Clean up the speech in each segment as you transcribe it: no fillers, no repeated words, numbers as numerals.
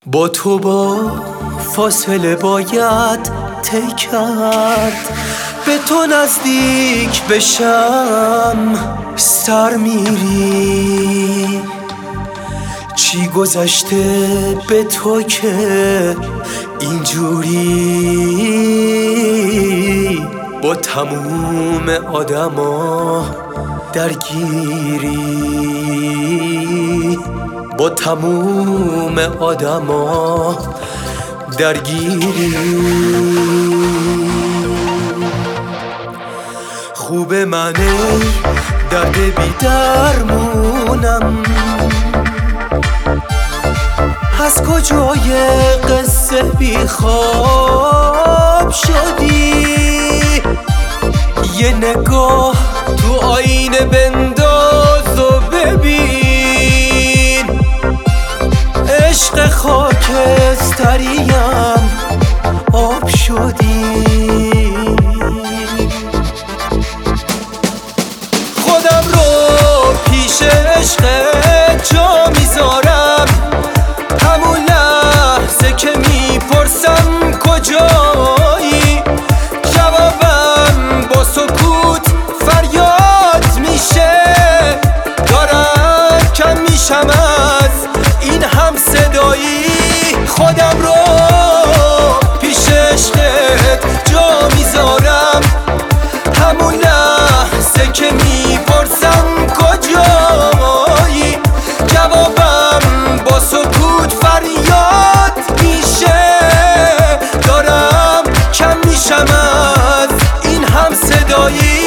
با تو با فاصله باید طی کرد، به تو نزدیک بشم سر میری. چی گذشته به تو که اینجوری با تموم آدما درگیری، با تموم آدما درگیری. خوب منه درد بی درمونم، از کجای قصه بی خواب شدی؟ یه نگاه تو آینه بنداز و ببین، عشق خاکستریم آب شدی. خودم رو پیش عشق جا میذارم، همون لحظه که میپرسم کجایی، جوابم با سکوت فریاد میشه. دارم کم میشم از این هم صدایی، خودم رو پیش عشقت جا میذارم، همون لحظه که میپرسم کجایی، جوابم با سکوت فریاد میشه. دارم کم میشم از این هم صدایی.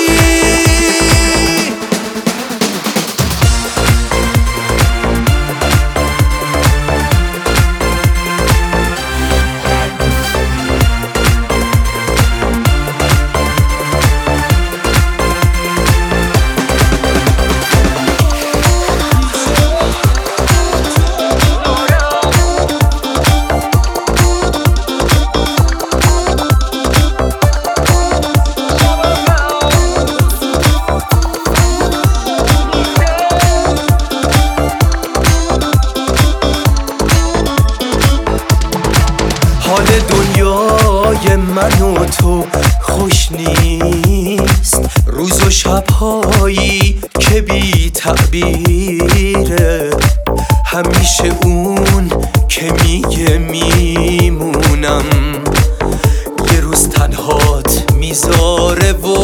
حال دنیای من و تو خوش نیست، روز و شبهایی که بی تعبیره، همیشه اون که میگه میمونم یه روز تنهات میذاره و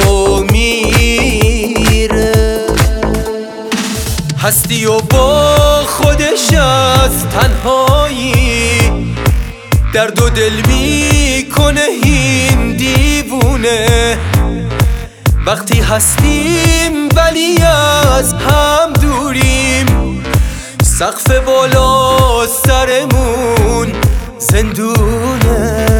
میره. هستی و با خودش از تنهایی درد و دل میکنه این دیوونه. وقتی هستیم ولی از هم دوریم، سقف بالا سرمون زندونه.